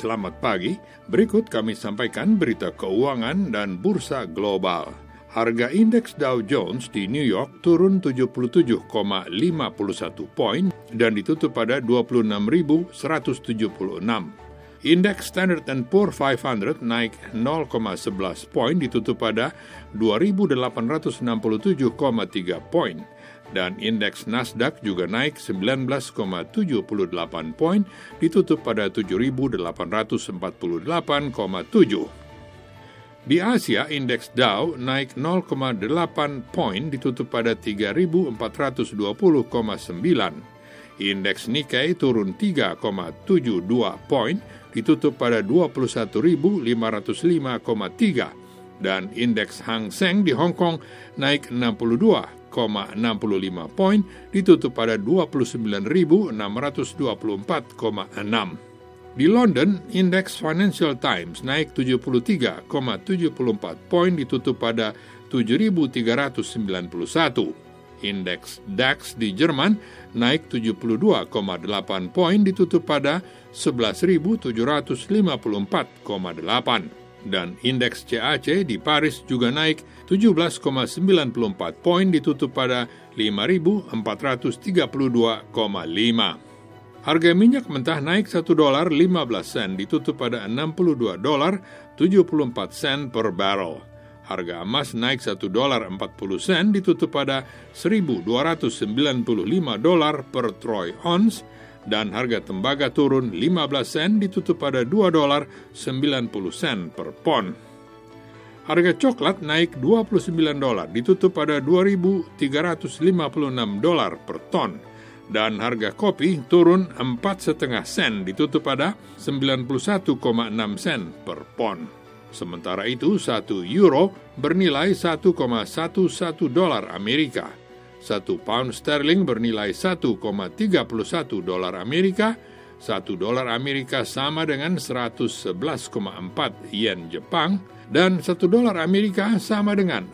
selamat pagi. Berikut kami sampaikan berita keuangan dan bursa global. Harga indeks Dow Jones di New York turun 77,51 poin dan ditutup pada 26.176. Indeks Standard & Poor's 500 naik 0,11 poin ditutup pada 2.867,3 poin. Dan indeks Nasdaq juga naik 19,78 poin, ditutup pada 7.848,7. Di Asia, indeks Dow naik 0,8 poin, ditutup pada 3.420,9. Indeks Nikkei turun 3,72 poin, ditutup pada 21.505,3. Dan indeks Hang Seng di Hong Kong naik 62,65 poin, ditutup pada 29.624,6. Di London, indeks Financial Times naik 73,74 poin, ditutup pada 7.391. Indeks DAX di Jerman naik 72,8 poin, ditutup pada 11.754,8. Dan indeks CAC di Paris juga naik 17,94 poin, ditutup pada 5.432,5. Harga minyak mentah naik $1.15, ditutup pada $62.74 per barrel. Harga emas naik $1.40, ditutup pada $1.295 per troy ounce. Dan harga tembaga turun 15 sen, ditutup pada $2.90 per pon. Harga coklat naik $29, ditutup pada $2.356 per ton. Dan harga kopi turun 4,5 sen, ditutup pada 91,6 sen per pon. Sementara itu, 1 euro bernilai $1,11 Amerika. 1 pound sterling bernilai $1,31 Amerika. 1 dolar Amerika sama dengan 111,4 yen Jepang. Dan 1 dolar Amerika sama dengan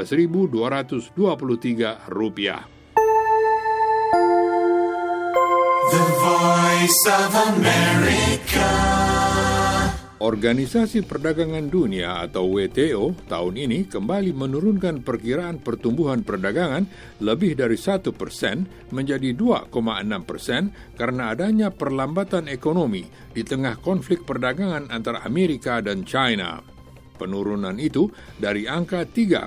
14.223 rupiah. The Voice of America. Organisasi Perdagangan Dunia atau WTO tahun ini kembali menurunkan perkiraan pertumbuhan perdagangan lebih dari 1% menjadi 2,6% karena adanya perlambatan ekonomi di tengah konflik perdagangan antara Amerika dan China. Penurunan itu dari angka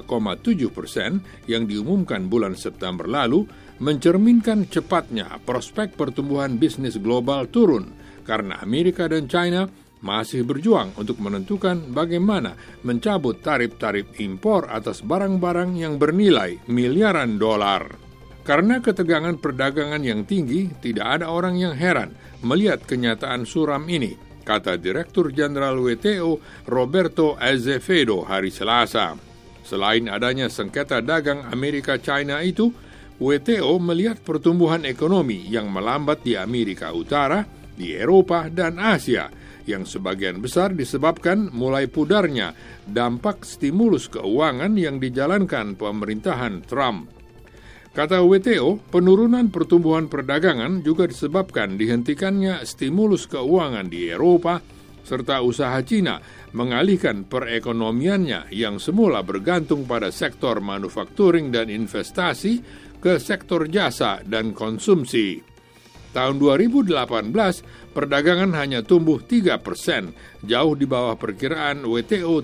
3,7% yang diumumkan bulan September lalu mencerminkan cepatnya prospek pertumbuhan bisnis global turun karena Amerika dan China masih berjuang untuk menentukan bagaimana mencabut tarif-tarif impor atas barang-barang yang bernilai miliaran dolar. Karena ketegangan perdagangan yang tinggi, tidak ada orang yang heran melihat kenyataan suram ini, kata Direktur Jenderal WTO Roberto Azevedo hari Selasa. Selain adanya sengketa dagang Amerika-China itu, WTO melihat pertumbuhan ekonomi yang melambat di Amerika Utara, di Eropa, dan Asia, yang sebagian besar disebabkan mulai pudarnya dampak stimulus keuangan yang dijalankan pemerintahan Trump. Kata WTO, penurunan pertumbuhan perdagangan juga disebabkan dihentikannya stimulus keuangan di Eropa, serta usaha Cina mengalihkan perekonomiannya yang semula bergantung pada sektor manufakturing dan investasi ke sektor jasa dan konsumsi. Tahun 2018, perdagangan hanya tumbuh 3%, jauh di bawah perkiraan WTO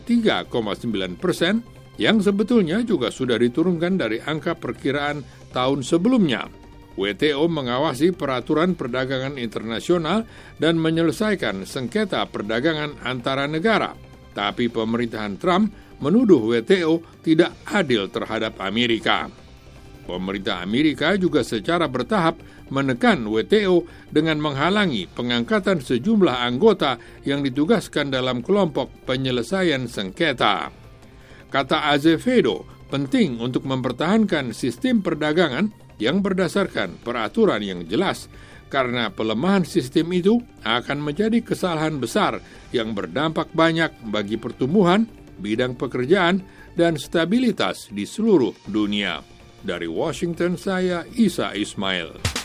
3,9%, yang sebetulnya juga sudah diturunkan dari angka perkiraan tahun sebelumnya. WTO mengawasi peraturan perdagangan internasional dan menyelesaikan sengketa perdagangan antara negara. Tapi pemerintahan Trump menuduh WTO tidak adil terhadap Amerika. Pemerintah Amerika juga secara bertahap menekan WTO dengan menghalangi pengangkatan sejumlah anggota yang ditugaskan dalam kelompok penyelesaian sengketa. Kata Azevedo, penting untuk mempertahankan sistem perdagangan yang berdasarkan peraturan yang jelas, karena pelemahan sistem itu akan menjadi kesalahan besar yang berdampak banyak bagi pertumbuhan, bidang pekerjaan, dan stabilitas di seluruh dunia. Dari Washington, saya Isa Ismail.